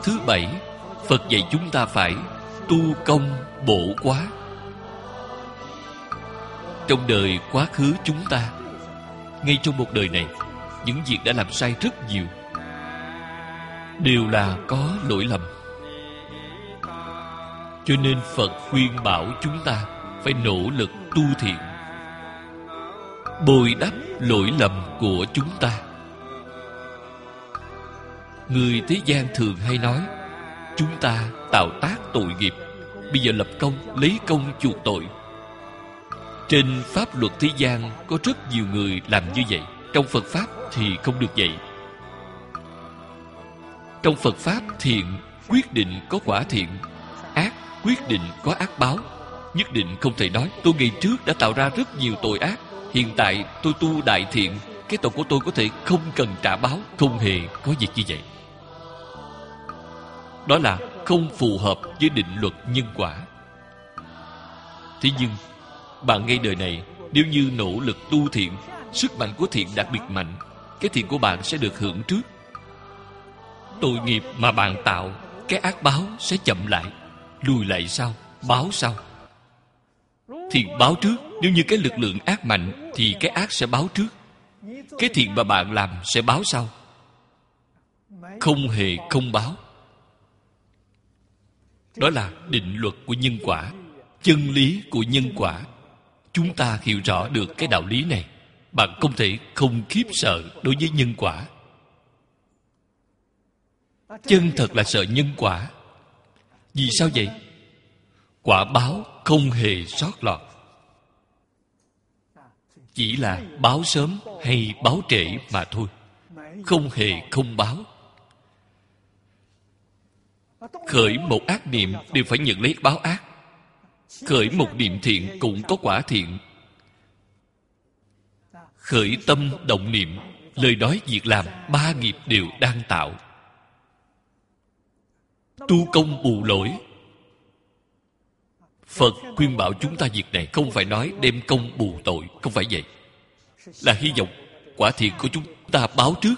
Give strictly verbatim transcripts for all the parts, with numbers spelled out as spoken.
thứ bảy, Phật dạy chúng ta phải tu công bổ quá. Trong đời quá khứ chúng ta, ngay trong một đời này, những việc đã làm sai rất nhiều, đều là có lỗi lầm. Cho nên Phật khuyên bảo chúng ta phải nỗ lực tu thiện, bồi đắp lỗi lầm của chúng ta. Người thế gian thường hay nói chúng ta tạo tác tội nghiệp, bây giờ lập công, lấy công chuộc tội. Trên pháp luật thế gian có rất nhiều người làm như vậy. Trong Phật Pháp thì không được vậy. Trong Phật Pháp, thiện quyết định có quả thiện, ác quyết định có ác báo. Nhất định không thể nói tôi ngày trước đã tạo ra rất nhiều tội ác, hiện tại tôi tu đại thiện, cái tội của tôi có thể không cần trả báo. Không hề có việc như vậy. Đó là không phù hợp với định luật nhân quả. Thế nhưng bạn ngay đời này, nếu như nỗ lực tu thiện, sức mạnh của thiện đặc biệt mạnh, cái thiện của bạn sẽ được hưởng trước. Tội nghiệp mà bạn tạo, cái ác báo sẽ chậm lại. Lùi lại sau, báo sau. Thiện báo trước. Nếu như cái lực lượng ác mạnh thì cái ác sẽ báo trước. Cái thiện mà bạn làm sẽ báo sau. Không hề không báo. Đó là định luật của nhân quả, chân lý của nhân quả. Chúng ta hiểu rõ được cái đạo lý này, bạn không thể không khiếp sợ đối với nhân quả. Chân thật là sợ nhân quả. Vì sao vậy? Quả báo không hề sót lọt. Chỉ là báo sớm hay báo trễ mà thôi, không hề không báo. Khởi một ác niệm đều phải nhận lấy báo ác. Khởi một niệm thiện cũng có quả thiện. Khởi tâm động niệm, lời nói việc làm, ba nghiệp đều đang tạo. Tu công bù lỗi. Phật khuyên bảo chúng ta việc này, không phải nói đem công bù tội, không phải vậy. Là hy vọng quả thiện của chúng ta báo trước,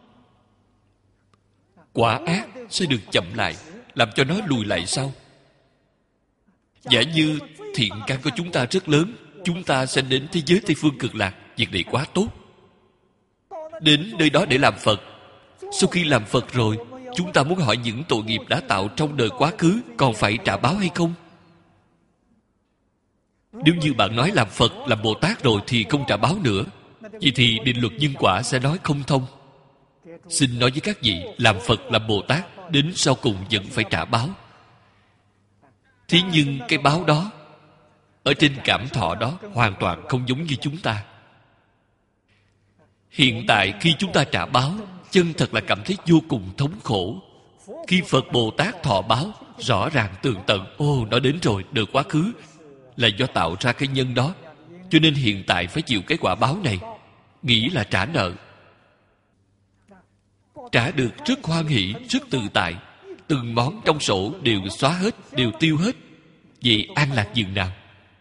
quả ác sẽ được chậm lại, làm cho nó lùi lại sau. Giả như thiện căn của chúng ta rất lớn, chúng ta sẽ đến thế giới Tây Phương Cực Lạc. Việc này quá tốt. Đến nơi đó để làm Phật. Sau khi làm Phật rồi, chúng ta muốn hỏi những tội nghiệp đã tạo trong đời quá khứ còn phải trả báo hay không? Nếu như bạn nói làm Phật, làm Bồ Tát rồi thì không trả báo nữa, vậy thì định luật nhân quả sẽ nói không thông. Xin nói với các vị, làm Phật, làm Bồ Tát, đến sau cùng vẫn phải trả báo. Thế nhưng cái báo đó, ở trên cảm thọ đó, hoàn toàn không giống như chúng ta. Hiện tại khi chúng ta trả báo, chân thật là cảm thấy vô cùng thống khổ. Khi Phật Bồ Tát thọ báo, rõ ràng tường tận, ô, nó đến rồi, đời quá khứ là do tạo ra cái nhân đó, cho nên hiện tại phải chịu cái quả báo này. Nghĩ là trả nợ, trả được rất hoan hỷ, rất tự tại. Từng món trong sổ đều xóa hết, đều tiêu hết. Vậy an lạc dường nào?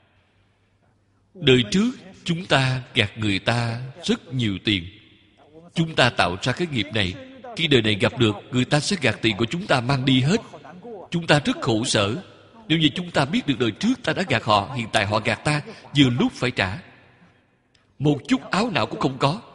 Đời trước chúng ta gạt người ta rất nhiều tiền. Chúng ta tạo ra cái nghiệp này, khi đời này gặp được, người ta sẽ gạt tiền của chúng ta mang đi hết. Chúng ta rất khổ sở. Nếu như chúng ta biết được đời trước ta đã gạt họ, hiện tại họ gạt ta, vừa lúc phải trả. Một chút áo não cũng không có.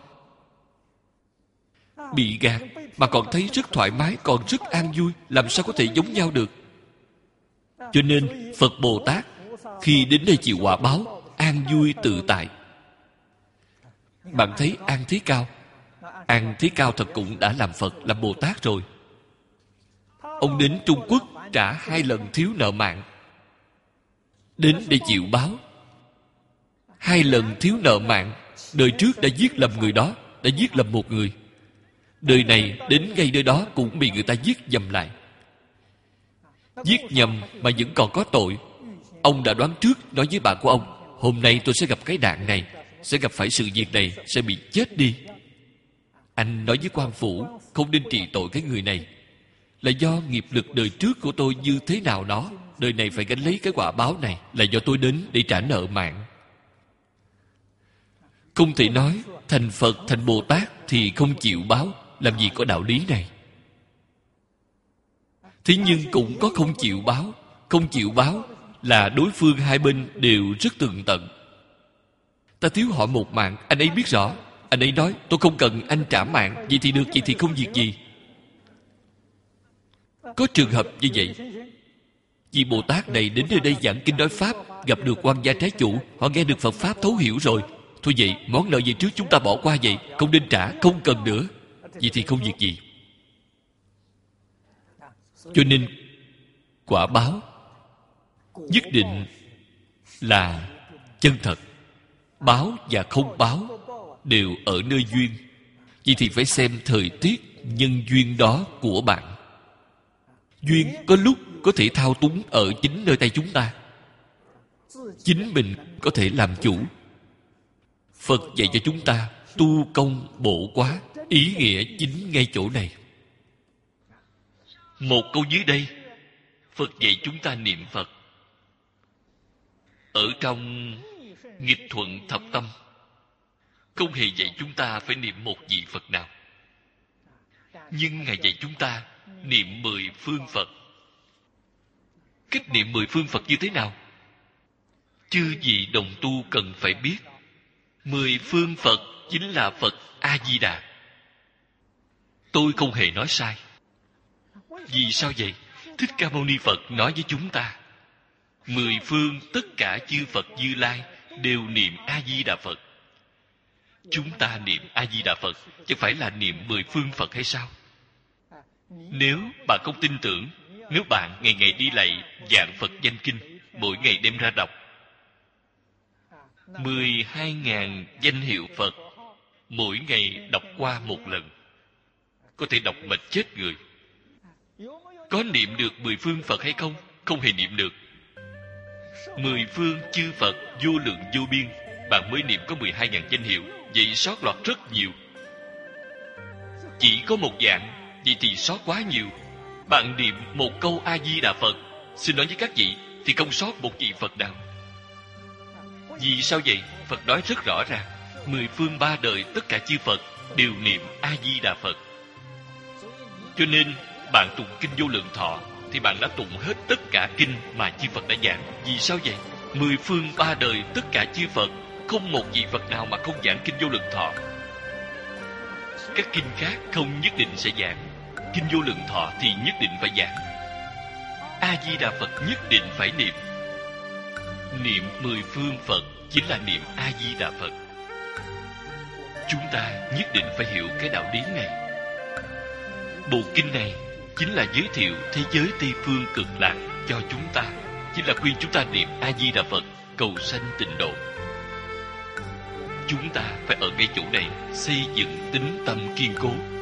Bị gạt mà còn thấy rất thoải mái, còn rất an vui, làm sao có thể giống nhau được? Cho nên Phật Bồ Tát khi đến đây chịu quả báo, an vui tự tại. Bạn thấy An Thế Cao, An Thế Cao thật cũng đã làm Phật, làm Bồ Tát rồi. Ông đến Trung Quốc trả hai lần thiếu nợ mạng, đến để chịu báo. Hai lần thiếu nợ mạng. Đời trước đã giết lầm người đó, đã giết lầm một người. Đời này đến ngay nơi đó cũng bị người ta giết nhầm lại. Giết nhầm mà vẫn còn có tội. Ông đã đoán trước, nói với bạn của ông, hôm nay tôi sẽ gặp cái nạn này, sẽ gặp phải sự việc này, sẽ bị chết đi. Anh nói với quan phủ, không nên trị tội cái người này, là do nghiệp lực đời trước của tôi như thế nào đó, đời này phải gánh lấy cái quả báo này, là do tôi đến để trả nợ mạng. Không thể nói thành Phật, thành Bồ Tát thì không chịu báo. Làm gì có đạo lý này? Thế nhưng cũng có không chịu báo. Không chịu báo là đối phương hai bên đều rất tường tận. Ta thiếu họ một mạng, anh ấy biết rõ. Anh ấy nói tôi không cần anh trả mạng, vậy thì được, vậy thì không việc gì. Có trường hợp như vậy. Vị Bồ Tát này đến nơi đây giảng kinh nói Pháp, gặp được quan gia trái chủ, họ nghe được Phật Pháp thấu hiểu rồi. Thôi vậy, món nợ về trước chúng ta bỏ qua vậy, không nên trả, không cần nữa. Vậy thì không việc gì. Cho nên quả báo nhất định là chân thật. Báo và không báo đều ở nơi duyên. Vậy thì phải xem thời tiết nhân duyên đó của bạn. Duyên có lúc có thể thao túng ở chính nơi tay chúng ta. Chính mình có thể làm chủ. Phật dạy cho chúng ta tu công bổ quá. Ý nghĩa chính ngay chỗ này. Một câu dưới đây, Phật dạy chúng ta niệm Phật. Ở trong Nghịch Thuận Thập Tâm không hề dạy chúng ta phải niệm một vị Phật nào, nhưng Ngài dạy chúng ta niệm mười phương Phật. Cách niệm mười phương Phật như thế nào? Chư vị đồng tu cần phải biết. Mười phương Phật chính là Phật A-di-đà. Tôi không hề nói sai. Vì sao vậy? Thích Ca Mâu Ni Phật nói với chúng ta, mười phương tất cả chư Phật Như Lai đều niệm A-di-đà Phật. Chúng ta niệm A-di-đà Phật chẳng phải là niệm mười phương Phật hay sao? Nếu bạn không tin tưởng, nếu bạn ngày ngày đi lạy vạn Phật danh kinh, mỗi ngày đem ra đọc mười hai ngàn danh hiệu Phật, mỗi ngày đọc qua một lần, có thể đọc mệt chết người. Có niệm được mười phương Phật hay không? Không hề niệm được. Mười phương chư Phật vô lượng vô biên, bạn mới niệm có mười hai ngàn danh hiệu. Vậy sót lọt rất nhiều. Chỉ có một dạng, vậy thì sót quá nhiều. Bạn niệm một câu A-di-đà Phật, xin nói với các vị, thì không sót một vị Phật nào. Vì sao vậy? Phật nói rất rõ ràng, mười phương ba đời tất cả chư Phật đều niệm A-di-đà Phật. Cho nên bạn tụng kinh Vô Lượng Thọ thì bạn đã tụng hết tất cả kinh mà chư Phật đã giảng. Vì sao vậy? Mười phương ba đời tất cả chư Phật, không một vị Phật nào mà không giảng kinh Vô Lượng Thọ. Các kinh khác không nhất định sẽ giảng, kinh Vô Lượng Thọ thì nhất định phải giảng. A-di-đà Phật nhất định phải niệm. Niệm mười phương Phật chính là niệm A-di-đà Phật. Chúng ta nhất định phải hiểu cái đạo lý này. Bộ kinh này chính là giới thiệu thế giới Tây Phương Cực Lạc cho chúng ta, chính là khuyên chúng ta niệm A-di-đà Phật cầu sanh tịnh độ. Chúng ta phải ở ngay chỗ này xây dựng tín tâm kiên cố.